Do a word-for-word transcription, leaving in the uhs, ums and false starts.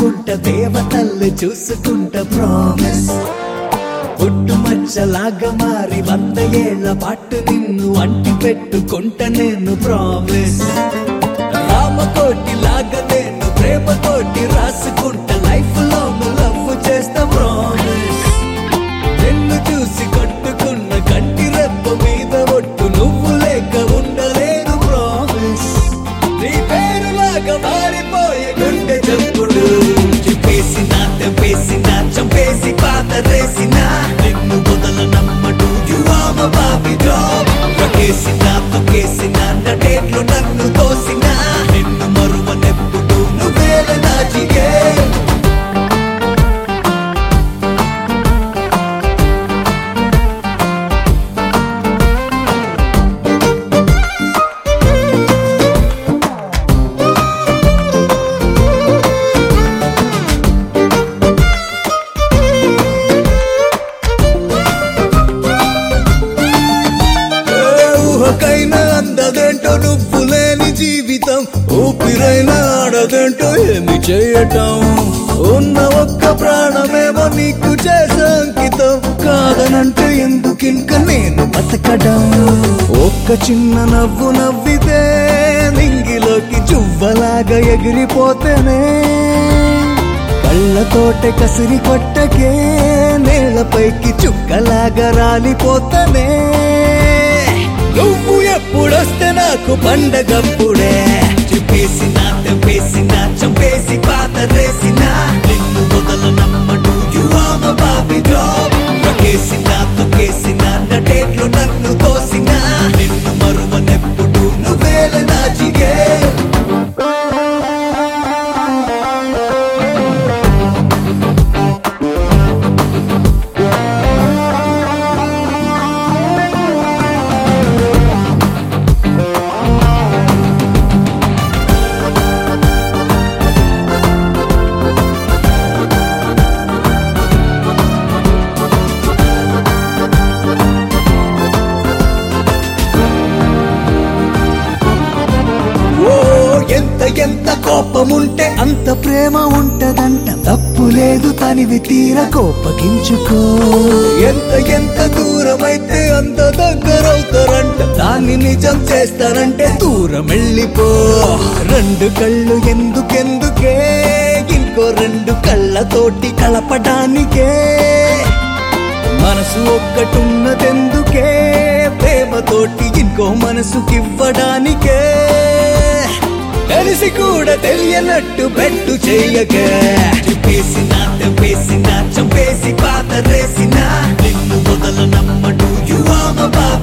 దాచుకుంట దేవతల్ని చూసుకుంట ప్రామిస్ పుట్టు మచ్చలాగా మారి వంద ఏళ్ల పాటు నిన్ను అంటి పెట్టుకుంట నేను ప్రామిస్ రామకోటి లాగా నేను ప్రేమతోటి రాసుకుంట లైఫ్ లాంగ్ లవ్ చేస్తా ప్రామిస్ నిన్ను చూసి కట్టుకున్న కంటి రెప్ప మీద ఒట్టు నువ్వు లేక ఉండలేదు ప్రామిస్ నీ పేరు లాగా మారిపోయే గుండె చప్పుడు చెప్పేసిన తెప్పేసిన చంపేసి పాత రేసిన నిన్ను వదల నమ్మడు you are my bobby dog రకేసిన తొక్కేసిన నటేట్లో నన్ను తోసిన నిన్ను మరువనెప్పుడు నువ్వేల నా జిగే ఊహకైనా అందదేంటో నువ్వు లేని జీవితం ఊపిరైనా ఆడదేంటో ఏమి చేయటం ఉన్న ఒక్క ప్రాణమేమో నీకు చేసే అంకితం కాదనంటే ఎందుకింక నేను బతకడం ఒక్క చిన్న నవ్వు నవ్వితే నింగిలోకి చువ్వలాగా ఎగిరిపోతేనే కళ్ళతోటే కసిరి కొట్టకే నేలపైకి చుక్కలాగా రాలిపోతనే నువ్వు ఎప్పుడొస్తే నాకు పండగప్పుడే చెప్పేసిన తెప్పేసిన చంపేసి పాత రేసిన నిన్ను వదల నమ్మడు you are my bobby dog రకేసిన తొక్కేసిన నటేట్లో నన్ను తోసిన నిన్ను మరువనెప్పుడు నువ్వేల నా జిగే ఎంత ఎంత కోపముంటే అంత ప్రేమ ఉంటదంట తప్పు లేదు తనివి తీర కోపగించుకో ఎంత ఎంత దూరమైతే అంత దగ్గరవుతారంట దాన్ని నిజం చేస్తారంటే దూరం వెళ్ళిపో రెండు కళ్ళు ఎందుకెందుకే ఇంకో రెండు కళ్ళతోటి కలపడానికే మనసు ఒక్కటున్నదెందుకే ప్రేమతోటి ఇంకో మనసుకివ్వడానికే తెలిసి కూడా తెలియనట్టు బెట్టు చెయ్యగా చెప్పేసిన తెప్పేసిన చంపేసి పాత రేసిన నిన్ను వదల నమ్మడు యు ఆర్ మై బాబీ